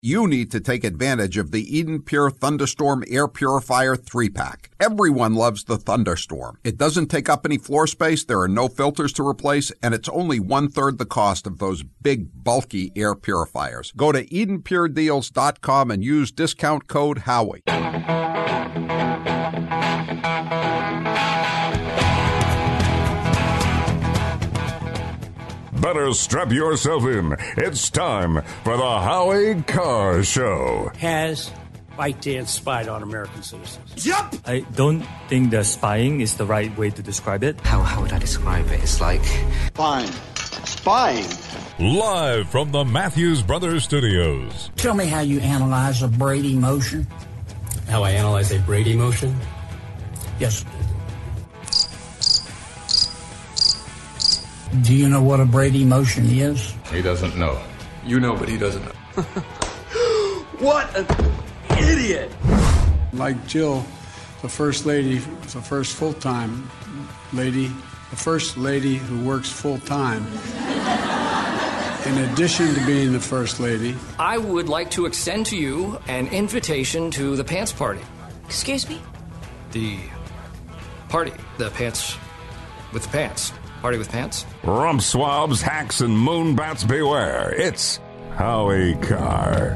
You need to take advantage of the Eden Pure Thunderstorm Air Purifier 3-pack. Everyone loves the Thunderstorm. It doesn't take up any floor space, there are no filters to replace, and it's only 1/3 the cost of those big, bulky air purifiers. Go to EdenPureDeals.com and use discount code Howie. Better strap yourself in. It's time for the Howie Carr Show. Has ByteDance spied on American citizens? Yep! I don't think that spying is the right way to describe it. How would I describe it? It's like... Spying. Live from the Matthews Brothers Studios. Tell me how you analyze a Brady motion. How I analyze a Brady motion? Yes. Do you know what a Brady motion is? He doesn't know. You know, but he doesn't know. What an idiot! Like Jill, the first lady, the first full-time lady, the first lady who works full-time. In addition to being the first lady. I would like to extend to you an invitation to the pants party. Excuse me? The party. The pants with the pants. Party with pants? Rump swabs, hacks, and moonbats beware. It's Howie Carr.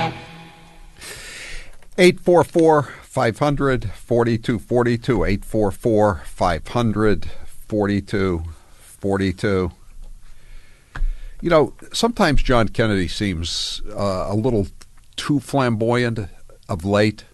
844-500-4242, 844-500-4242. You know, sometimes John Kennedy seems a little too flamboyant of late.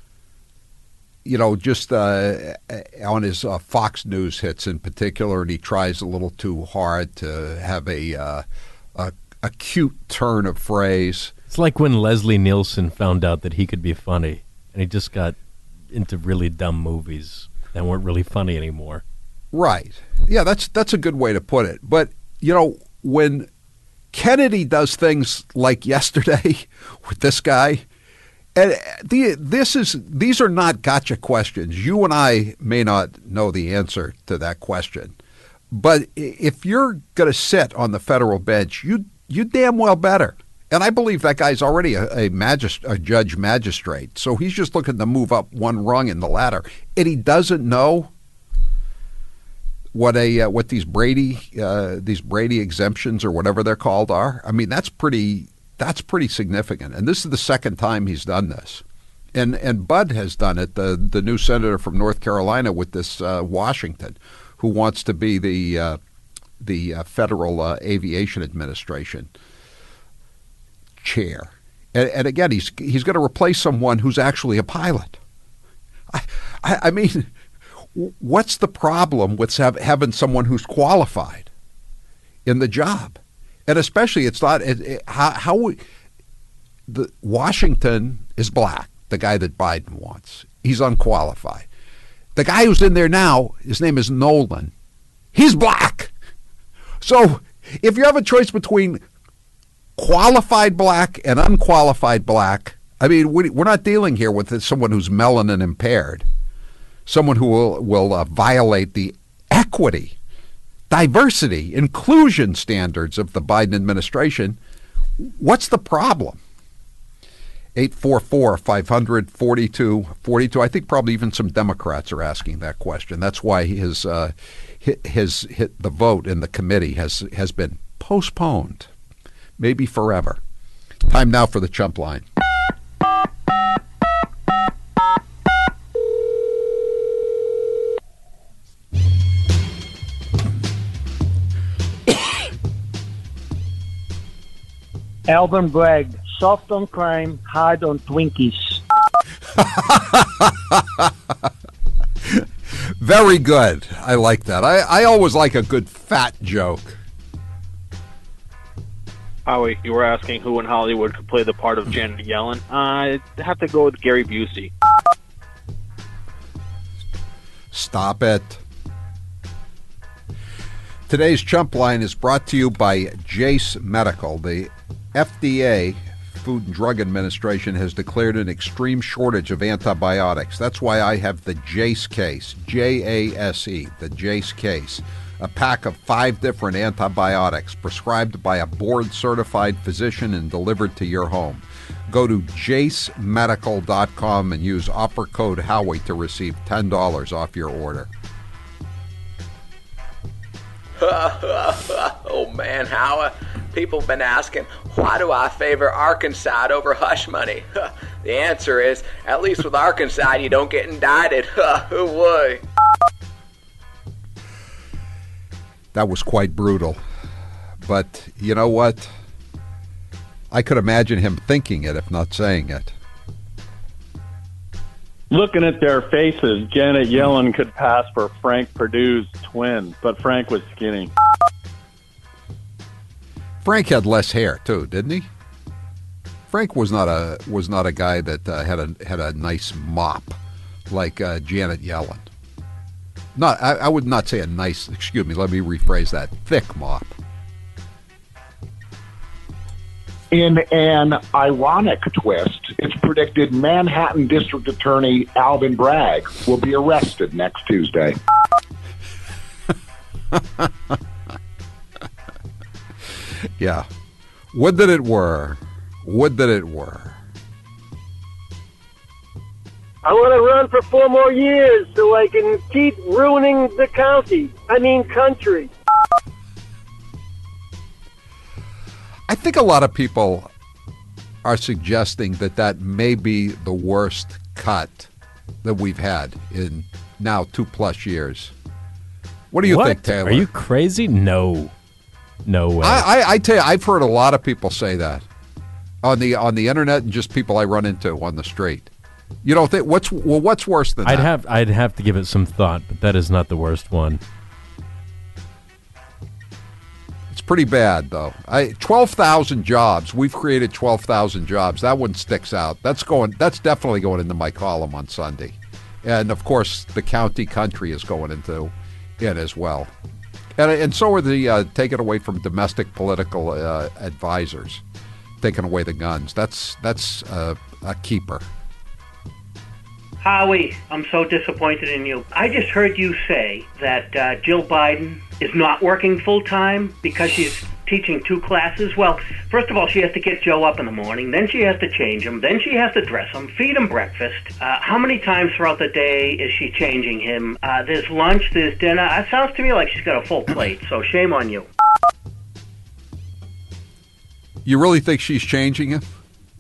You know, just on his Fox News hits in particular, and he tries a little too hard to have a cute turn of phrase. It's like when Leslie Nielsen found out that he could be funny, and he just got into really dumb movies that weren't really funny anymore. Right. Yeah, that's a good way to put it. But, you know, when Kennedy does things like yesterday with this guy, and these are not gotcha questions. You and I may not know the answer to that question, but if you're going to sit on the federal bench, you damn well better. And I believe that guy's already a judge magistrate, so he's just looking to move up one rung in the ladder, and he doesn't know what these Brady exemptions or whatever they're called are. I mean, that's pretty significant. And this is the second time he's done this. And Bud has done it, the new senator from North Carolina with this Washington, who wants to be the Federal Aviation Administration chair. And again, he's going to replace someone who's actually a pilot. I mean, what's the problem with having someone who's qualified in the job? And especially, it's not how the Washington is black, the guy that Biden wants. He's unqualified. The guy who's in there now, his name is Nolan. He's black. So if you have a choice between qualified black and unqualified black, I mean, we're not dealing here with someone who's melanin impaired, someone who will violate the equity, diversity, inclusion standards of the Biden administration. What's the problem? 844-500-4242. I think probably even some Democrats are asking that question. That's why the vote in the committee has been postponed, maybe forever. Time now for the Chump Line. Alvin Bragg, soft on crime, hard on Twinkies. Very good. I like that. I always like a good fat joke. Howie, you were asking who in Hollywood could play the part of Janet Yellen. I'd have to go with Gary Busey. Stop it. Today's Chump Line is brought to you by Jase Medical. The FDA, Food and Drug Administration, has declared an extreme shortage of antibiotics. That's why I have the Jase case, J-A-S-E, the Jase case, a pack of 5 different antibiotics prescribed by a board-certified physician and delivered to your home. Go to jacemedical.com and use offer code Howie to receive $10 off your order. Oh man, Howie. People have been asking, why do I favor Arkansas over hush money? The answer is, at least with Arkansas, you don't get indicted. Who would? That was quite brutal. But you know what? I could imagine him thinking it, if not saying it. Looking at their faces, Janet Yellen could pass for Frank Perdue's twin, but Frank was skinny. Frank had less hair too, didn't he? Frank was not a guy that had a nice mop like Janet Yellen. I would not say a nice. Excuse me. Let me rephrase that. Thick mop. In an ironic twist, it's predicted Manhattan District Attorney Alvin Bragg will be arrested next Tuesday. Yeah. Would that it were. Would that it were. I want to run for 4 more years so I can keep ruining the country. I think a lot of people are suggesting that may be the worst cut that we've had in now 2+ years. What do you think, Taylor? Are you crazy? No way. I tell you, I've heard a lot of people say that on the internet and just people I run into on the street. You don't think what's worse than that? I'd have to give it some thought, but that is not the worst one. It's pretty bad though. 12,000 jobs. We've created 12,000 jobs. That one sticks out. That's definitely going into my column on Sunday, and of course the county country is going into it as well. And so are the taking away from domestic political advisors, taking away the guns. That's a keeper. Howie, I'm so disappointed in you. I just heard you say that Jill Biden is not working full-time because she's teaching 2 classes. Well, first of all, she has to get Joe up in the morning, then she has to change him, then she has to dress him, feed him breakfast. How many times throughout the day is she changing him? There's lunch, there's dinner. It sounds to me like she's got a full plate, so shame on you. You really think she's changing him?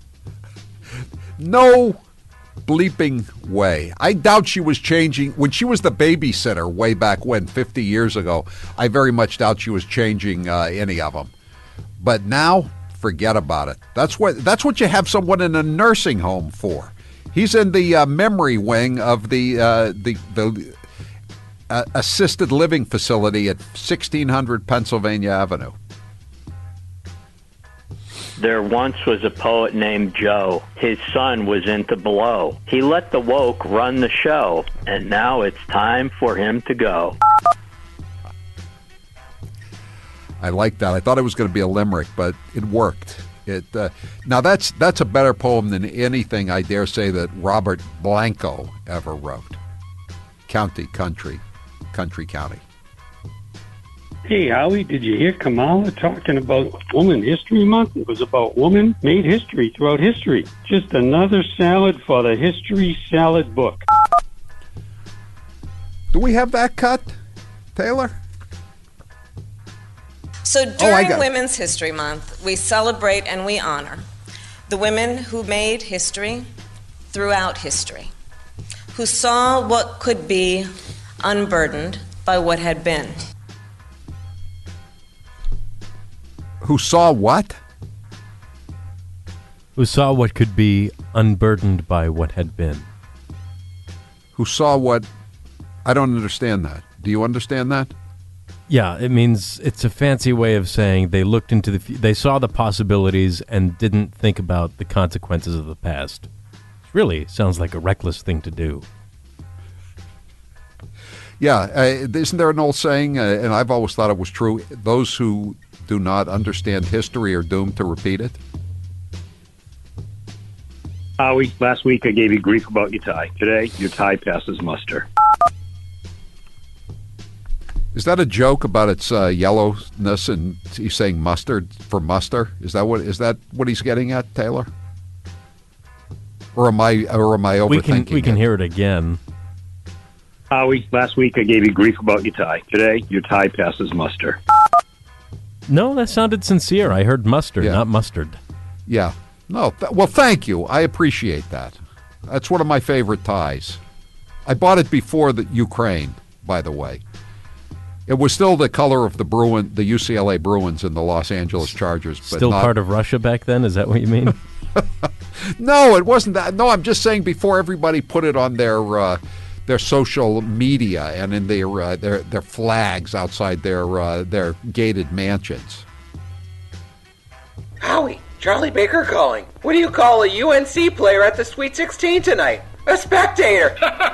No bleeping way. I doubt she was changing when she was the babysitter way back when, 50 years ago. I very much doubt she was changing any of them. But now, forget about it. That's what you have someone in a nursing home for. He's in the memory wing of the assisted living facility at 1600 Pennsylvania Avenue. There once was a poet named Joe. His son was into blow. He let the woke run the show, and now it's time for him to go. I like that. I thought it was going to be a limerick, but it worked. Now that's a better poem than anything I dare say that Robert Blanco ever wrote. County, country, county. Hey, Howie, did you hear Kamala talking about Woman History Month? It was about women made history throughout history. Just another salad for the history salad book. Do we have that cut, Taylor? So during Women's History Month, we celebrate and we honor the women who made history throughout history, who saw what could be unburdened by what had been. Who saw what? Who saw what could be unburdened by what had been. Who saw what? I don't understand that. Do you understand that? Yeah, it means it's a fancy way of saying they looked into they saw the possibilities and didn't think about the consequences of the past. Really sounds like a reckless thing to do. Yeah, isn't there an old saying, and I've always thought it was true, those who do not understand history are doomed to repeat it? Howie, last week I gave you grief about your tie. Today, your tie passes muster. Is that a joke about its yellowness and he's saying mustard for muster? Is that what he's getting at, Taylor? Or am I overthinking We can hear it again. Howie, last week I gave you grief about your tie. Today, your tie passes muster. No, that sounded sincere. I heard mustard, not mustard. Yeah. No. Well, thank you. I appreciate that. That's one of my favorite ties. I bought it before the Ukraine, by the way. It was still the color of the UCLA Bruins and the Los Angeles Chargers. But still part of Russia back then? Is that what you mean? No, it wasn't that. No, I'm just saying before everybody put it on their social media and in their flags outside their gated mansions. Howie, Charlie Baker calling. What do you call a UNC player at the Sweet 16 tonight? A spectator.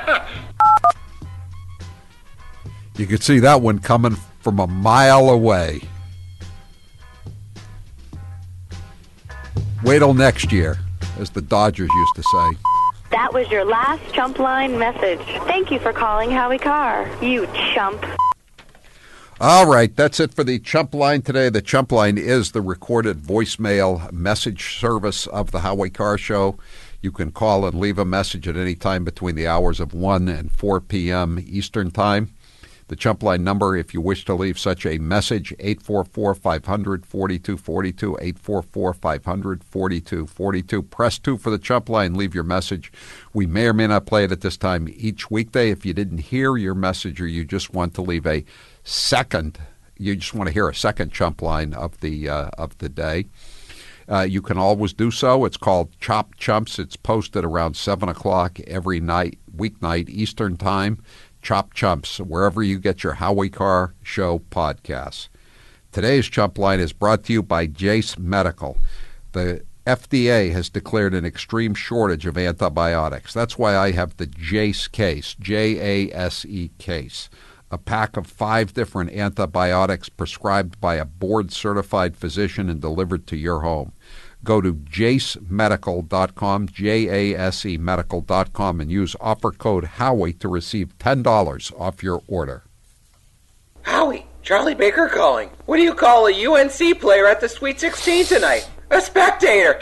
You could see that one coming from a mile away. Wait till next year, as the Dodgers used to say. That was your last chump line message. Thank you for calling Howie Carr, you chump. All right, that's it for the Chump Line today. The Chump Line is the recorded voicemail message service of the Howie Carr Show. You can call and leave a message at any time between the hours of 1 and 4 p.m. Eastern Time. The Chump Line number, if you wish to leave such a message, 844-500-4242, 844-500-4242. Press 2 for the Chump Line. Leave your message. We may or may not play it at this time each weekday. If you didn't hear your message or you just want to leave you just want to hear a second Chump Line of the day, you can always do so. It's called Chop Chumps. It's posted around 7 o'clock every weeknight Eastern Time. Chop Chumps, wherever you get your Howie Carr Show podcasts. Today's Chump Line is brought to you by Jase Medical. The FDA has declared an extreme shortage of antibiotics. That's why I have the Jase case, Jase case, a pack of 5 different antibiotics prescribed by a board-certified physician and delivered to your home. Go to jasemedical.com, jasemedical.com, and use offer code Howie to receive $10 off your order. Howie, Charlie Baker calling. What do you call a UNC player at the Sweet 16 tonight? A spectator.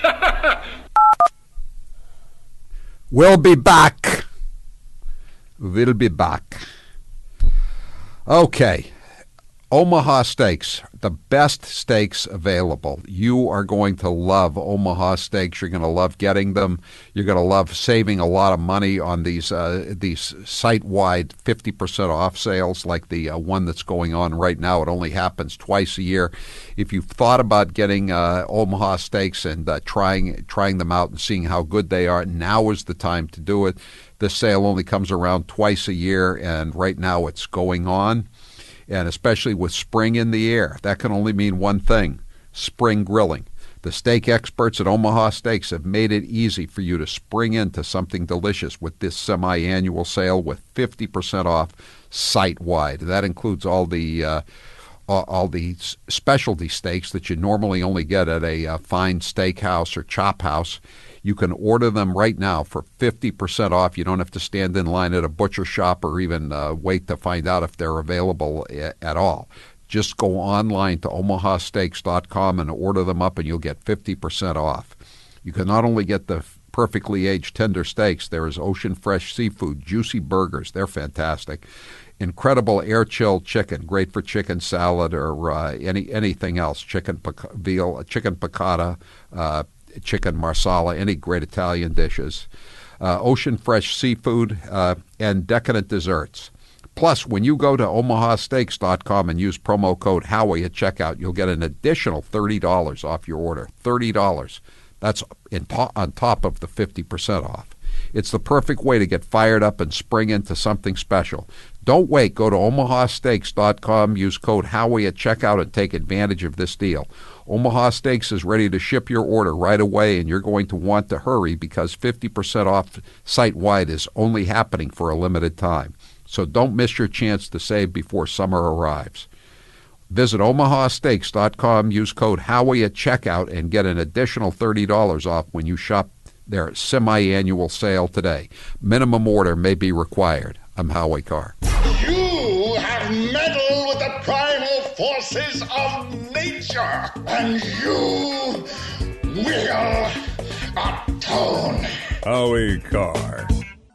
We'll be back. We'll be back. Okay. Omaha Steaks, the best steaks available. You are going to love Omaha Steaks. You're going to love getting them. You're going to love saving a lot of money on these site-wide 50% off sales like the one that's going on right now. It only happens twice a year. If you've thought about getting Omaha Steaks and trying them out and seeing how good they are, now is the time to do it. This sale only comes around twice a year, and right now it's going on. And especially with spring in the air, that can only mean one thing: spring grilling. The steak experts at Omaha Steaks have made it easy for you to spring into something delicious with this semi-annual sale with 50% off site-wide. That includes all the specialty steaks that you normally only get at a fine steakhouse or chop house. You can order them right now for 50% off. You don't have to stand in line at a butcher shop or even wait to find out if they're available at all. Just go online to omahasteaks.com and order them up, and you'll get 50% off. You can not only get the perfectly aged tender steaks, there is ocean fresh seafood, juicy burgers. They're fantastic. Incredible air-chilled chicken, great for chicken salad or anything else, chicken veal, chicken piccata, chicken marsala, any great Italian dishes, ocean fresh seafood, and decadent desserts. Plus, when you go to omahasteaks.com and use promo code Howie at checkout, you'll get an additional $30 off your order. $30. That's on top of the 50% off. It's the perfect way to get fired up and spring into something special. Don't wait. Go to omahasteaks.com, use code Howie at checkout, and take advantage of this deal. Omaha Steaks is ready to ship your order right away, and you're going to want to hurry because 50% off site-wide is only happening for a limited time. So don't miss your chance to save before summer arrives. Visit omahasteaks.com, use code Howie at checkout, and get an additional $30 off when you shop their semi-annual sale today. Minimum order may be required. I'm Howie Carr. You have meddled with the primal forces of nature, and you will atone. Howie Carr.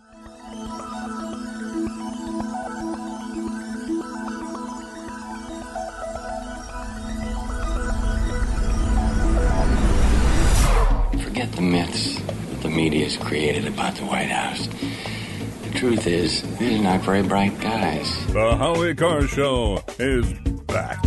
Forget the myths that the media's created about the White House. The truth is, these are not very bright guys. The Howie Carr Show is back.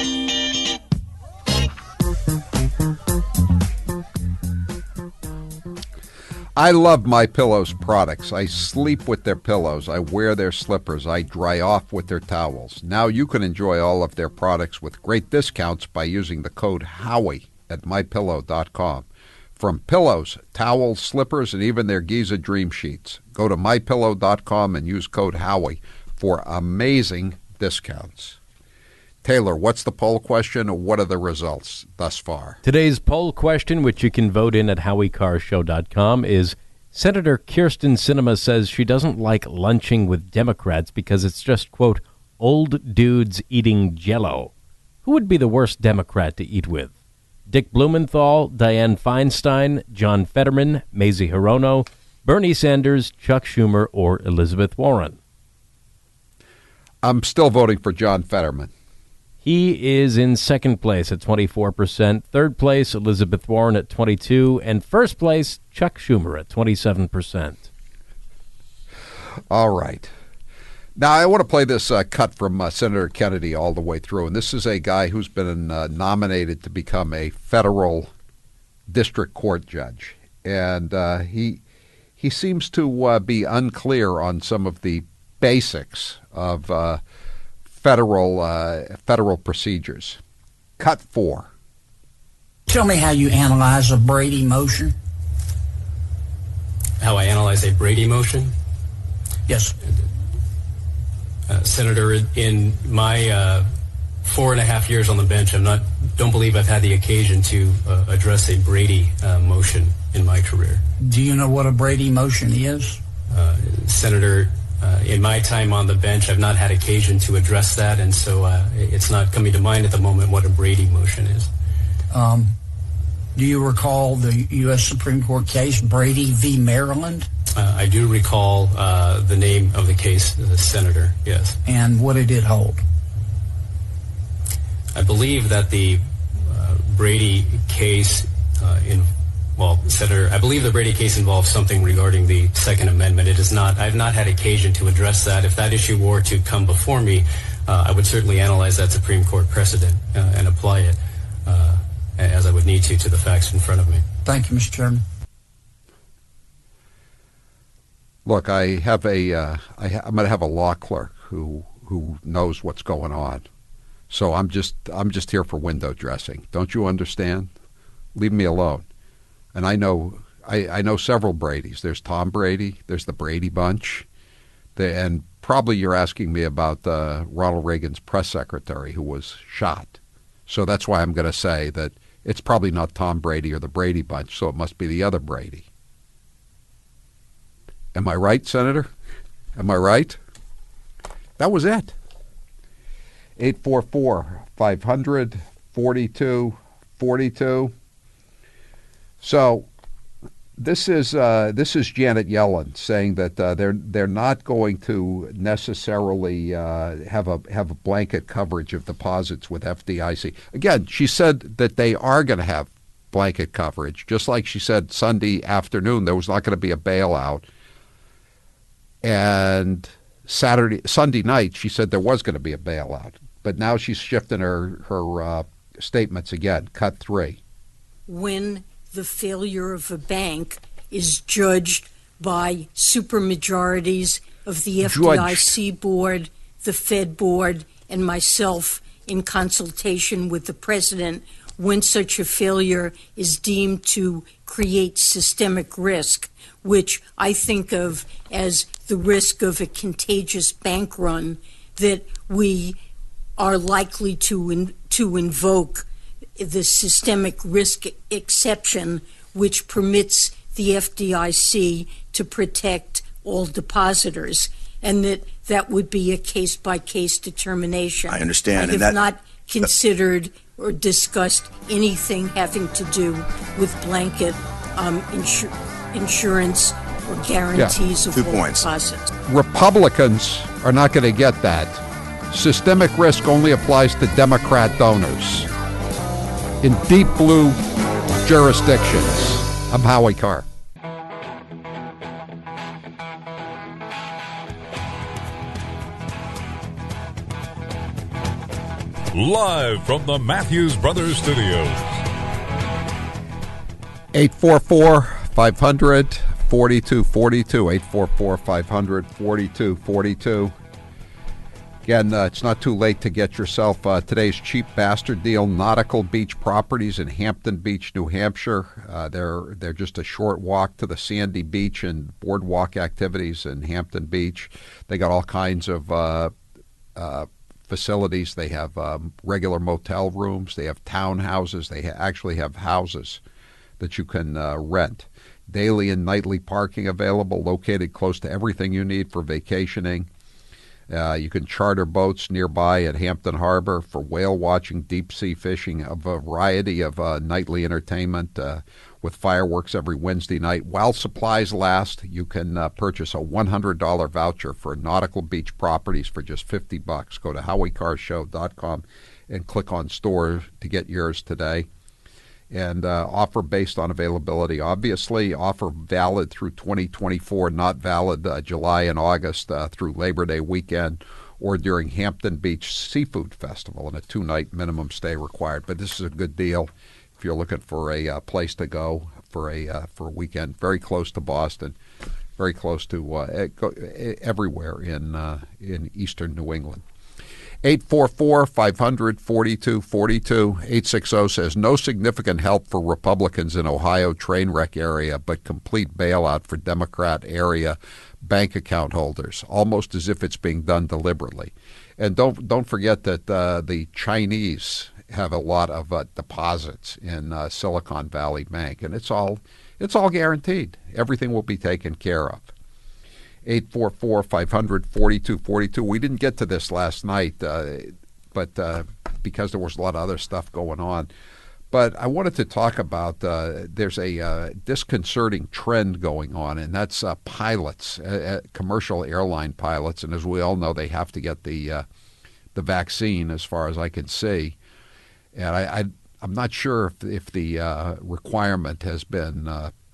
I love MyPillow's products. I sleep with their pillows. I wear their slippers. I dry off with their towels. Now you can enjoy all of their products with great discounts by using the code Howie at MyPillow.com. From pillows, towels, slippers, and even their Giza Dream Sheets. Go to MyPillow.com and use code Howie for amazing discounts. Taylor, what's the poll question, or what are the results thus far? Today's poll question, which you can vote in at HowieCarrShow.com, is Senator Kyrsten Sinema says she doesn't like lunching with Democrats because it's just, quote, old dudes eating Jell-O. Who would be the worst Democrat to eat with? Dick Blumenthal, Dianne Feinstein, John Fetterman, Mazie Hirono, Bernie Sanders, Chuck Schumer, or Elizabeth Warren? I'm still voting for John Fetterman. He is in second place at 24%, third place Elizabeth Warren at 22%, and first place Chuck Schumer at 27%. All right. Now, I want to play this cut from Senator Kennedy all the way through, and this is a guy who's been nominated to become a federal district court judge, and he seems to be unclear on some of the basics of federal procedures. Cut 4. Tell me how you analyze a Brady motion. How I analyze a Brady motion? Yes. Senator, in my 4.5 years on the bench, don't believe I've had the occasion to address a Brady motion in my career. Do you know what a Brady motion is? Senator, in my time on the bench, I've not had occasion to address that, and so it's not coming to mind at the moment what a Brady motion is. Do you recall the U.S. Supreme Court case, Brady v. Maryland? I do recall the name of the case, Senator, yes. And what did it hold? I believe that the Brady case Senator, I believe the Brady case involves something regarding the Second Amendment. It is not. I've not had occasion to address that. If that issue were to come before me, I would certainly analyze that Supreme Court precedent and apply it as I would need to the facts in front of me. Thank you, Mr. Chairman. Look, I'm going to have a law clerk who knows what's going on. So I'm just here for window dressing. Don't you understand? Leave me alone. And I know several Bradys. There's Tom Brady. There's the Brady Bunch. And probably you're asking me about Ronald Reagan's press secretary who was shot. So that's why I'm going to say that it's probably not Tom Brady or the Brady Bunch, so it must be the other Brady. Am I right, Senator? Am I right? That was it. 844-500-4242. So this is Janet Yellen saying that they're not going to necessarily have a blanket coverage of deposits with FDIC. Again, she said that they are going to have blanket coverage, just like she said Sunday afternoon there was not going to be a bailout. And Sunday night, she said there was going to be a bailout. But now she's shifting her statements again. Cut 3. When the failure of a bank is judged by supermajorities of the FDIC board, the Fed board, and myself in consultation with the president, when such a failure is deemed to create systemic risk, which I think of as the risk of a contagious bank run, that we are likely to invoke the systemic risk exception, which permits the FDIC to protect all depositors, and that would be a case-by-case determination. I understand. I have not considered or discussed anything having to do with blanket insurance or guarantees of 2 all points. deposits. Republicans are not going to get that. Systemic risk only applies to Democrat donors in deep blue jurisdictions. I'm Howie Carr. Live from the Matthews Brothers Studios. 844-500-4242. 844-500-4242. Again, it's not too late to get yourself today's cheap bastard deal. Nautical Beach Properties in Hampton Beach, New Hampshire. They're just a short walk to the sandy beach and boardwalk activities in Hampton Beach. They got all kinds of facilities. They have regular motel rooms. They have townhouses. They actually have houses that you can rent. Daily and nightly parking available, located close to everything you need for vacationing. You can charter boats nearby at Hampton Harbor for whale watching, deep-sea fishing, a variety of nightly entertainment with fireworks every Wednesday night. While supplies last, you can purchase a $100 voucher for Nautical Beach Properties for just $50. Go to HowieCarShow.com and click on Store to get yours today. And offer based on availability. Obviously, offer valid through 2024, not valid July and August through Labor Day weekend or during Hampton Beach Seafood Festival, and a 2-night minimum stay required. But this is a good deal if you're looking for a place to go for a weekend. Very close to Boston, very close to everywhere in eastern New England. 844-500-4242. 860 says, no significant help for Republicans in Ohio train wreck area, but complete bailout for Democrat area bank account holders, almost as if it's being done deliberately. And don't forget that the Chinese have a lot of deposits in Silicon Valley Bank, and it's all guaranteed. Everything will be taken care of. 844-500-4242. We didn't get to this last night, but because there was a lot of other stuff going on. But I wanted to talk about there's a disconcerting trend going on, and that's pilots, commercial airline pilots. And as we all know, they have to get the vaccine, as far as I can see. And I'm not sure if the requirement has been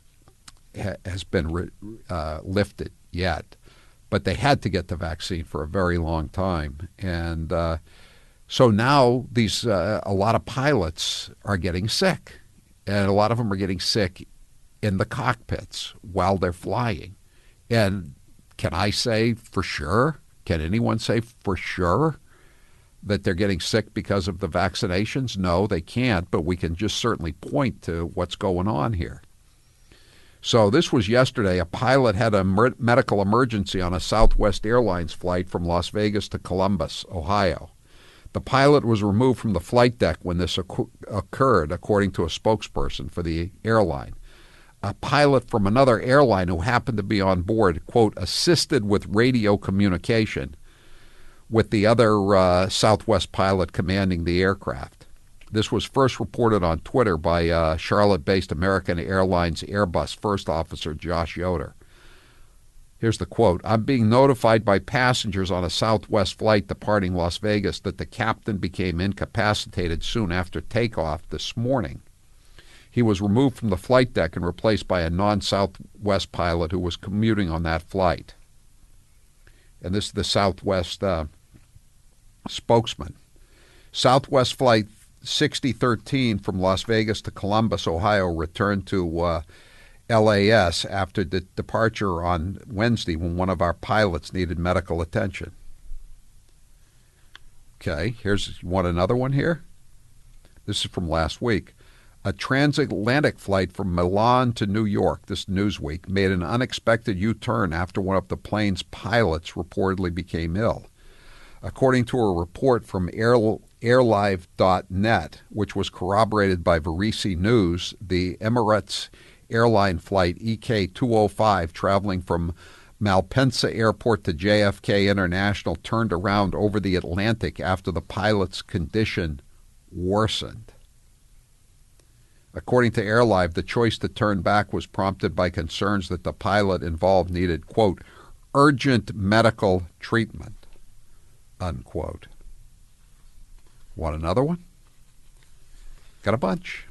lifted yet, but they had to get the vaccine for a very long time, and so now these a lot of pilots are getting sick, and a lot of them are getting sick in the cockpits while they're flying. And can I say for sure? Can anyone say for sure that they're getting sick because of the vaccinations? No, they can't, but we can just certainly point to what's going on here. So this was yesterday. A pilot had a medical emergency on a Southwest Airlines flight from Las Vegas to Columbus, Ohio. The pilot was removed from the flight deck when this occurred, according to a spokesperson for the airline. A pilot from another airline who happened to be on board, quote, assisted with radio communication with the other Southwest pilot commanding the aircraft. This was first reported on Twitter by Charlotte-based American Airlines Airbus First Officer Josh Yoder. Here's the quote. I'm being notified by passengers on a Southwest flight departing Las Vegas that the captain became incapacitated soon after takeoff this morning. He was removed from the flight deck and replaced by a non-Southwest pilot who was commuting on that flight. And this is the Southwest spokesman. Southwest Flight 6013 from Las Vegas to Columbus, Ohio, returned to LAS after the departure on Wednesday when one of our pilots needed medical attention. Okay, you want another one here? This is from last week. A transatlantic flight from Milan to New York, this Newsweek, made an unexpected U-turn after one of the plane's pilots reportedly became ill. According to a report from airlive.net, which was corroborated by Verisi News, the Emirates airline flight EK205 traveling from Malpensa Airport to JFK International turned around over the Atlantic after the pilot's condition worsened. According to AirLive, the choice to turn back was prompted by concerns that the pilot involved needed, quote, urgent medical treatment, unquote. Want another one? Got a bunch.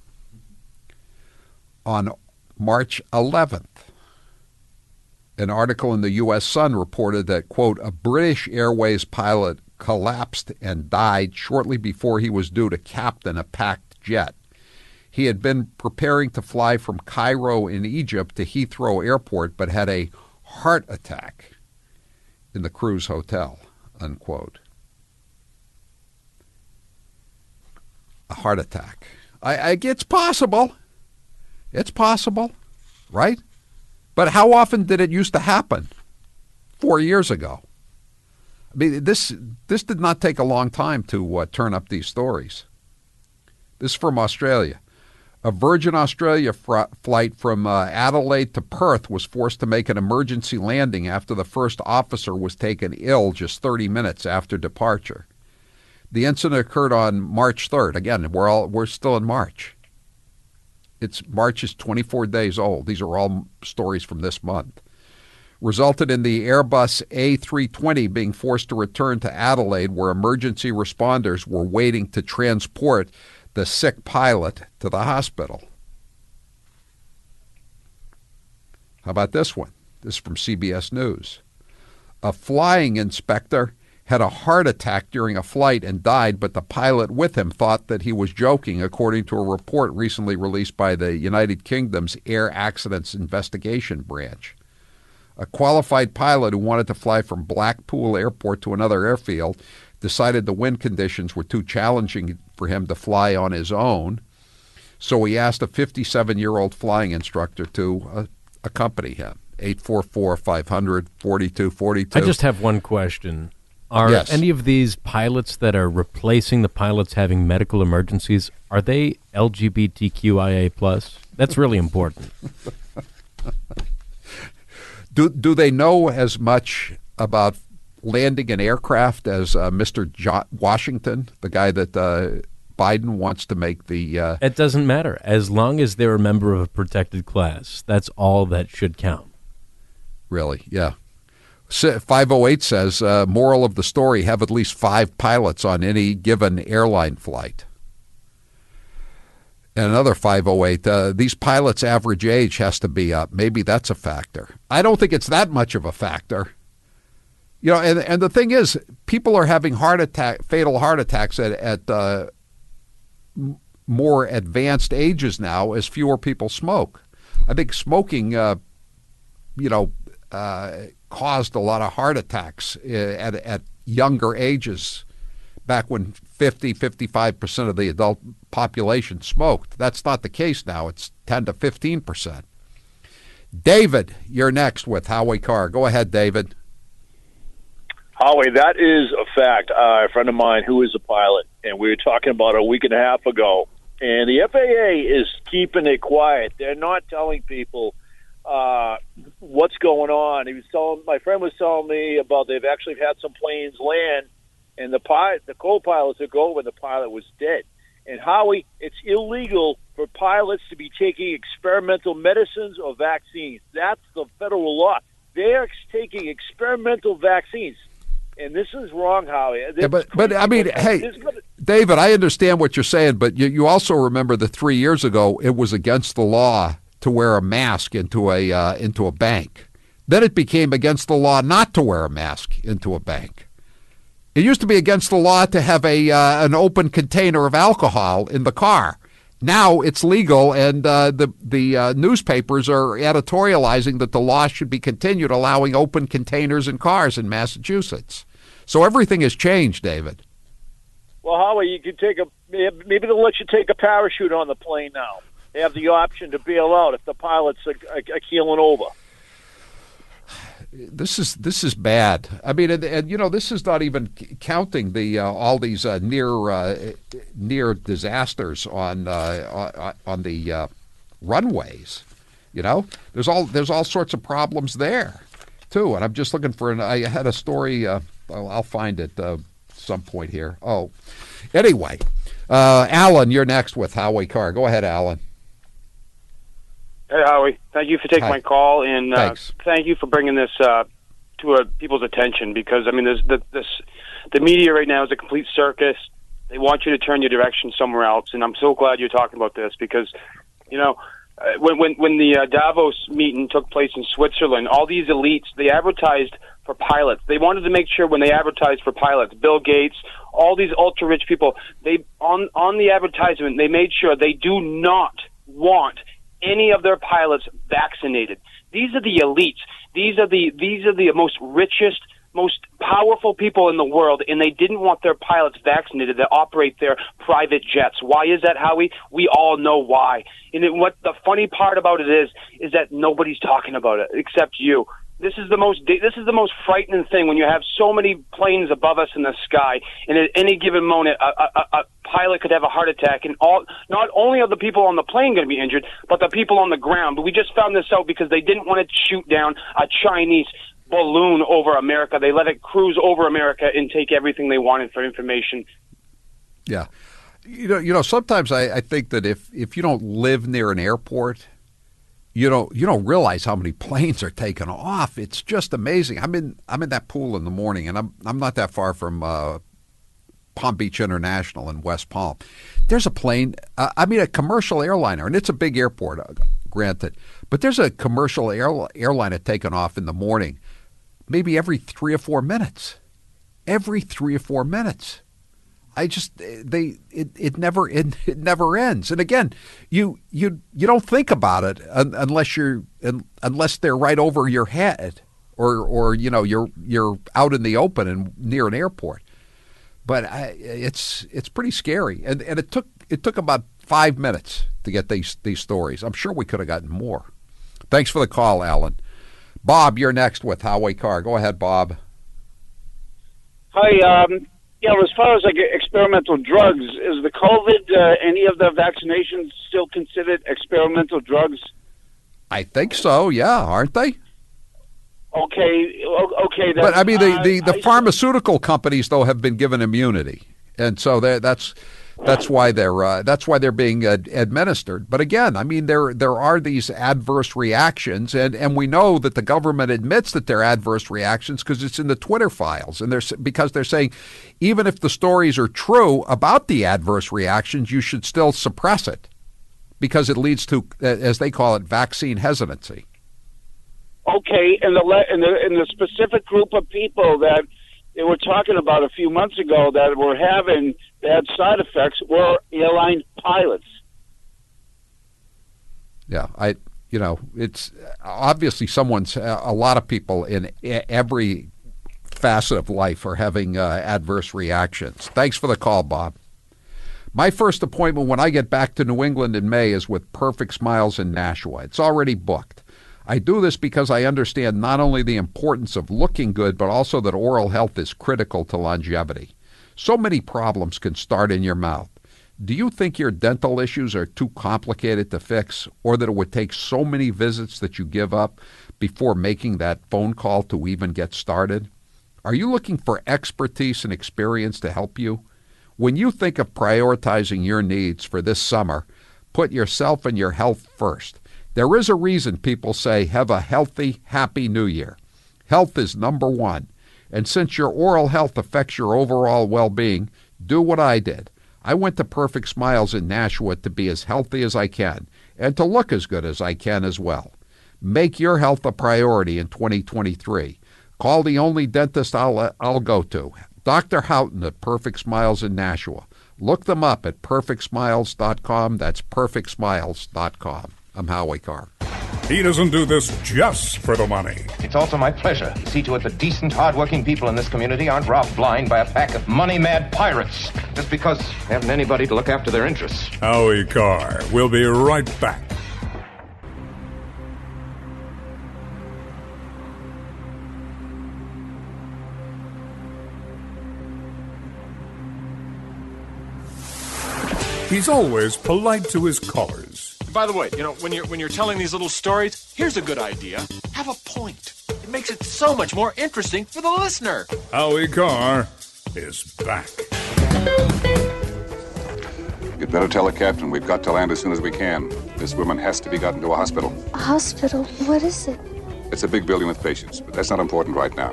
On March 11th, an article in the U.S. Sun reported that, quote, a British Airways pilot collapsed and died shortly before he was due to captain a packed jet. He had been preparing to fly from Cairo in Egypt to Heathrow Airport, but had a heart attack in the cruise hotel, unquote. A heart attack. It's possible. It's possible, right? But how often did it used to happen? 4 years ago. I mean, this did not take a long time to turn up these stories. This is from Australia. A Virgin Australia flight from Adelaide to Perth was forced to make an emergency landing after the first officer was taken ill just 30 minutes after departure. The incident occurred on March 3rd. Again, we're still in March. March is 24 days old. These are all stories from this month. Resulted in the Airbus A320 being forced to return to Adelaide, where emergency responders were waiting to transport the sick pilot to the hospital. How about this one? This is from CBS News. A flying inspector had a heart attack during a flight and died, but the pilot with him thought that he was joking, according to a report recently released by the United Kingdom's Air Accidents Investigation Branch. A qualified pilot who wanted to fly from Blackpool Airport to another airfield decided the wind conditions were too challenging for him to fly on his own, so he asked a 57-year-old flying instructor to accompany him. 844-500-4242. I just have one question. Are any of these pilots that are replacing the pilots having medical emergencies, are they LGBTQIA+? That's really important. Do they know as much about landing an aircraft as Mr. Washington, the guy that Biden wants to make the... It doesn't matter. As long as they're a member of a protected class, that's all that should count. Really, yeah. 508 says, moral of the story, have at least 5 pilots on any given airline flight. And another 508, these pilots' average age has to be up. Maybe that's a factor. I don't think it's that much of a factor. You know, and the thing is, people are having fatal heart attacks at more advanced ages now as fewer people smoke. I think smoking, caused a lot of heart attacks at younger ages, back when 55% of the adult population smoked. That's not the case now. It's 10 to 15%. David, you're next with Howie Carr. Go ahead, David. Howie, that is a fact. A friend of mine who is a pilot, and we were talking about a week and a half ago, and the FAA is keeping it quiet. They're not telling people what's going on. My friend was telling me about they've actually had some planes land, and the co-pilots took over, and the pilot was dead. And Howie, it's illegal for pilots to be taking experimental medicines or vaccines. That's the federal law. They're taking experimental vaccines. And this is wrong, Howie. But I mean, hey, David, I understand what you're saying, but you also remember that 3 years ago it was against the law to wear a mask into a bank. Then it became against the law not to wear a mask into a bank. It used to be against the law to have an open container of alcohol in the car. Now it's legal, and the newspapers are editorializing that the law should be continued, allowing open containers in cars in Massachusetts. So everything has changed, David. Well, Howie, you could maybe they'll let you take a parachute on the plane now. They have the option to bail out if the pilots are keeling over. This is bad. I mean, and this is not even counting the all these near disasters on the runways. You know, there's all sorts of problems there too. And I'm just looking for I had a story. I'll find it some point here. Oh, anyway, Alan, you're next with Howie Carr. Go ahead, Alan. Hey, Howie. Thank you for taking my call, and thank you for bringing this to people's attention, because, I mean, the media right now is a complete circus. They want you to turn your direction somewhere else, and I'm so glad you're talking about this because, you know, when the Davos meeting took place in Switzerland, all these elites, they advertised for pilots. They wanted to make sure when they advertised for pilots, Bill Gates, all these ultra-rich people, they on the advertisement, they made sure they do not want any of their pilots vaccinated. These are the elites. These are the most richest, most powerful people in the world, and they didn't want their pilots vaccinated that operate their private jets. Why is that, Howie? We all know why. And what the funny part about it is that nobody's talking about it except you. This is the most frightening thing when you have so many planes above us in the sky, and at any given moment, a pilot could have a heart attack, and not only are the people on the plane going to be injured, but the people on the ground. But we just found this out because they didn't want to shoot down a Chinese balloon over America. They let it cruise over America and take everything they wanted for information. Yeah. You know, sometimes I think that if you don't live near an airport, you don't realize how many planes are taking off. It's just amazing. I'm in that pool in the morning, and I'm not that far from Palm Beach International in West Palm. There's a plane, a commercial airliner, and it's a big airport, granted, but there's a commercial airliner taking off in the morning, maybe every 3 or 4 minutes. Every 3 or 4 minutes. It never ends. And again, you don't think about it unless they're right over your head, or you know you're out in the open and near an airport. But it's pretty scary. And it took about 5 minutes to get these stories. I'm sure we could have gotten more. Thanks for the call, Alan. Bob, you're next with Howie Carr. Go ahead, Bob. Hi. As far as like experimental drugs, is the COVID, any of the vaccinations still considered experimental drugs? I think so, yeah, aren't they? Okay. But I mean, the pharmaceutical companies though have been given immunity, and so that's why they're being administered. But again, I mean, there are these adverse reactions, and we know that the government admits that they're adverse reactions because it's in the Twitter files, and because they're saying even if the stories are true about the adverse reactions, you should still suppress it because it leads to, as they call it, vaccine hesitancy. Okay, and the specific group of people that they were talking about a few months ago that were having bad side effects were airline pilots. Yeah, it's obviously a lot of people in every facet of life are having adverse reactions. Thanks for the call, Bob. My first appointment when I get back to New England in May is with Perfect Smiles in Nashua. It's already booked. I do this because I understand not only the importance of looking good, but also that oral health is critical to longevity. So many problems can start in your mouth. Do you think your dental issues are too complicated to fix, or that it would take so many visits that you give up before making that phone call to even get started? Are you looking for expertise and experience to help you? When you think of prioritizing your needs for this summer, put yourself and your health first. There is a reason people say, have a healthy, happy New Year. Health is number one. And since your oral health affects your overall well-being, do what I did. I went to Perfect Smiles in Nashua to be as healthy as I can and to look as good as I can as well. Make your health a priority in 2023. Call the only dentist I'll go to, Dr. Houghton at Perfect Smiles in Nashua. Look them up at perfectsmiles.com. That's perfectsmiles.com. I'm Howie Carr. He doesn't do this just for the money. It's also my pleasure to see to it that decent, hard-working people in this community aren't robbed blind by a pack of money-mad pirates just because they haven't anybody to look after their interests. Howie Carr. We'll be right back. He's always polite to his callers. By the way, when you're telling these little stories, here's a good idea. Have a point. It makes it so much more interesting for the listener. Howie Carr is back. You'd better tell the captain we've got to land as soon as we can. This woman has to be gotten to a hospital. A hospital? What is it? It's a big building with patients, but that's not important right now.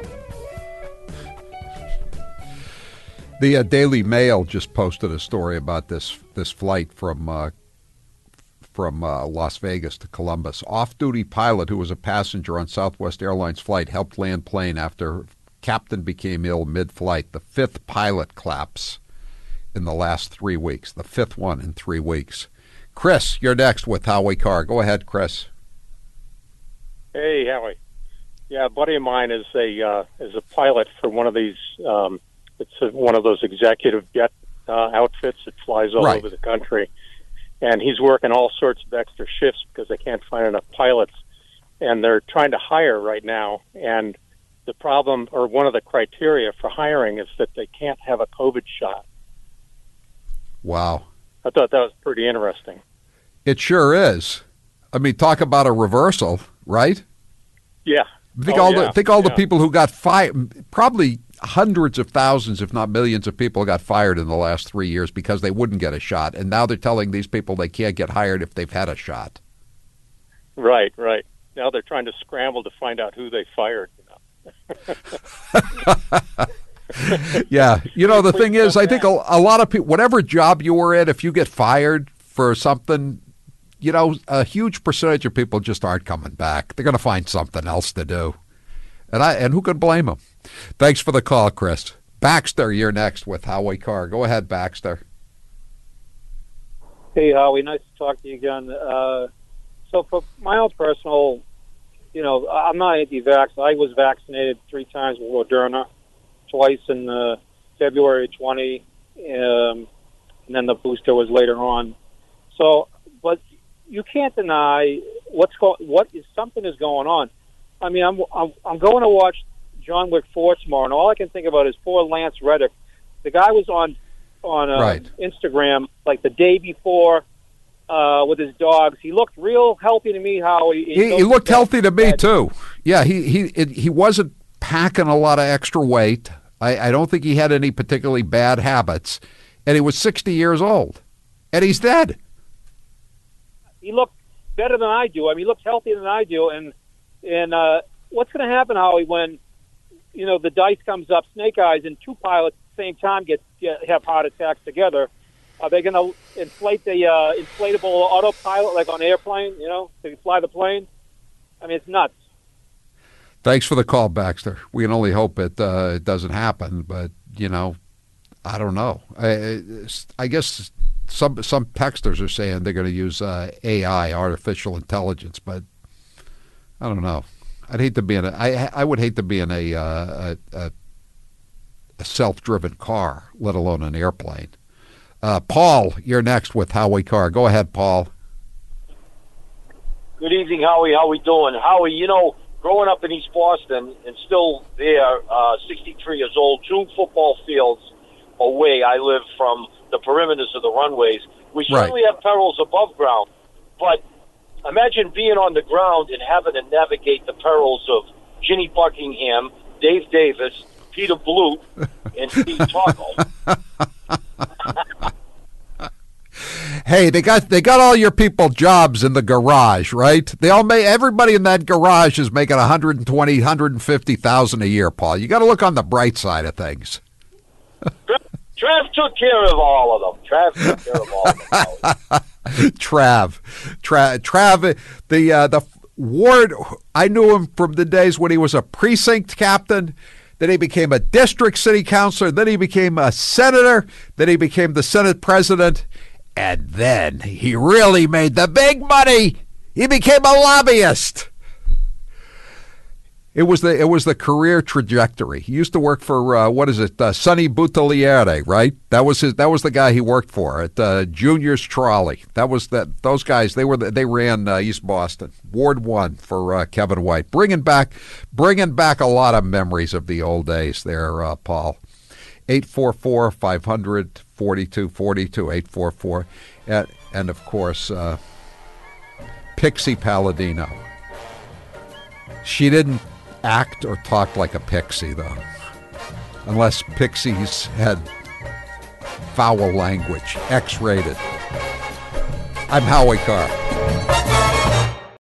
The Daily Mail just posted a story about this flight from Las Vegas to Columbus. Off-duty pilot who was a passenger on Southwest Airlines flight helped land plane after captain became ill mid-flight. The fifth pilot collapse in the last 3 weeks. The fifth one in 3 weeks. Chris, you're next with Howie Carr. Go ahead, Chris. Hey, Howie. Yeah, a buddy of mine is a pilot for one of these. It's one of those executive jet outfits that flies all over the country, and he's working all sorts of extra shifts because they can't find enough pilots, and they're trying to hire right now. And the problem, or one of the criteria for hiring, is that they can't have a COVID shot. Wow. I thought that was pretty interesting. It sure is. I mean, talk about a reversal, right? Yeah. Think all the people who got fired, probably hundreds of thousands, if not millions of people got fired in the last 3 years because they wouldn't get a shot. And now they're telling these people they can't get hired if they've had a shot. Right. Now they're trying to scramble to find out who they fired. Yeah. The thing is, I think a lot of people, whatever job you were in, if you get fired for something, a huge percentage of people just aren't coming back. They're going to find something else to do. And who could blame them? Thanks for the call, Chris. Baxter, you're next with Howie Carr. Go ahead, Baxter. Hey, Howie. Nice to talk to you again. So for my own personal, I'm not anti-vax. I was vaccinated 3 times with Moderna, twice in February 20, and then the booster was later on. So, but you can't deny something is going on. I mean, I'm going to watch John Wick 4 tomorrow, and all I can think about is poor Lance Reddick. The guy was on Instagram like the day before with his dogs. He looked real healthy to me. He looked healthy to me too. Yeah, he wasn't packing a lot of extra weight. I don't think he had any particularly bad habits, and he was 60 years old, and he's dead. He looked better than I do. I mean, he looks healthier than I do, and what's going to happen, Howie, when the dice comes up, snake eyes, and 2 pilots at the same time have heart attacks together? Are they going to inflate the inflatable autopilot like on an airplane? To fly the plane? I mean, it's nuts. Thanks for the call, Baxter. We can only hope it doesn't happen, but I don't know. I guess some texters are saying they're going to use AI, artificial intelligence, but I don't know. I'd hate to be I would hate to be in a self-driven car, let alone an airplane. Paul, you're next with Howie Carr. Go ahead, Paul. Good evening, Howie. How we doing? Howie, growing up in East Boston and still there, 63 years old, 2 football fields away, I live from the perimeters of the runways. We certainly have perils above ground, but imagine being on the ground and having to navigate the perils of Ginny Buckingham, Dave Davis, Peter Bloot, and Steve Tocco. Hey, they got all your people jobs in the garage, right? Everybody in that garage is making $120,000, $150,000 a year, Paul. You got to look on the bright side of things. Trav took care of all of them. Trav, the Ward, I knew him from the days when he was a precinct captain. Then he became a district city councilor. Then he became a senator. Then he became the Senate president. And then he really made the big money. He became a lobbyist. It was the career trajectory. He used to work for Sonny Buttigliere, right? That was the guy he worked for at Junior's Trolley. Those guys. They ran East Boston. Ward 1 for Kevin White, bringing back a lot of memories of the old days there, Paul. 844-500-4242, 844, and of course Pixie Palladino. She didn't act or talk like a pixie, though, unless pixies had foul language, X-rated. I'm Howie Carr. Show.